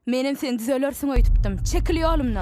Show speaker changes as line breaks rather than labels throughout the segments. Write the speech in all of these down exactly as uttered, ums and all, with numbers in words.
Menem sen düzelörsün öýtüpdim. Çekil ýolumdan.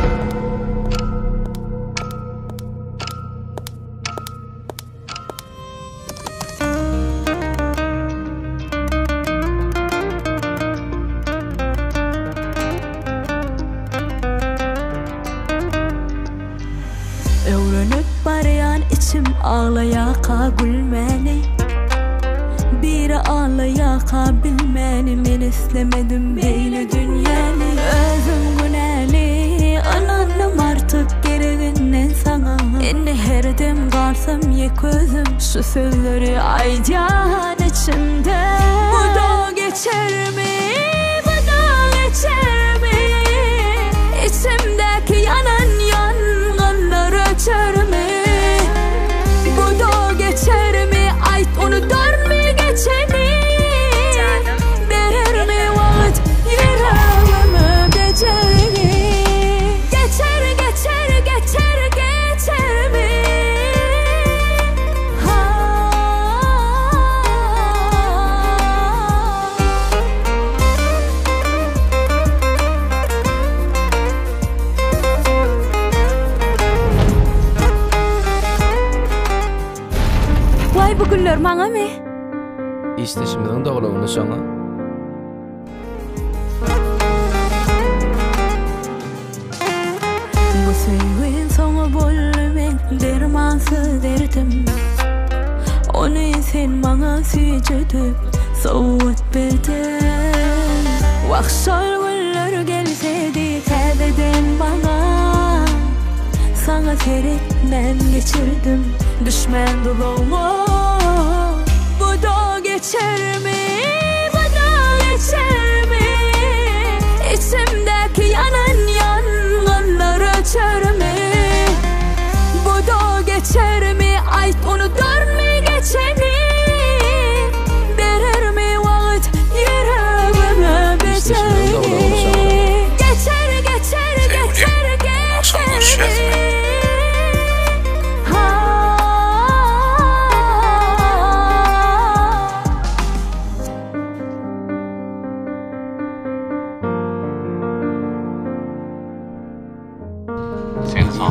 Öwrenip barýan içim ağlaýaka gülmeni. Biri ağlaýaka bilmeni. Men islemedim beýle dünýäni. Özüm günäli ananım artık gereginden sana. Enne her dem garsam ýek özüm şu sözleri aýdýan içimde. Bu da geçermi? Bu da geçermi? İçimdeki yanan yangınlar öçermi? Bu da geçermi? Ayt onu dönmi geçeni. Derer mi vakit yüreğime geçeni? Geçer geçer geçer geçer mi? Ha. Vay bu günler maňa mı?
İşleşimden doglagyny şoňa.
Bu sevgin soňa bolmek dermansız derdim. Onu sen maňa süýjedip sowat berdin. Wagşal günler gelsedi täzeden baňa. Sana teretmen geçirdim düşman doluğu. Bu da geçer mi? Bu da geçer mi? İçimdeki yanan yangınlar öçer mi? Bu da geçer mi? Ayt onu dönme geçeni. Derer mi vakit yüreğime beceni? Geçer geçer geçer geçer mi?
Seni sağ ol.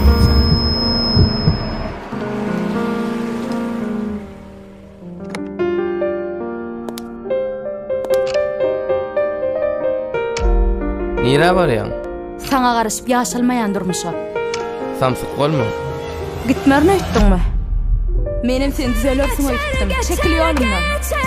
Nire barýan?
Saňa garaşyp ýaşalmaýan durmuşa.
Samsyk bolma.
Gitmärni öýtdiňmi? Menem sen düzelörsün öýtüpdim. Çekil ýolumdan.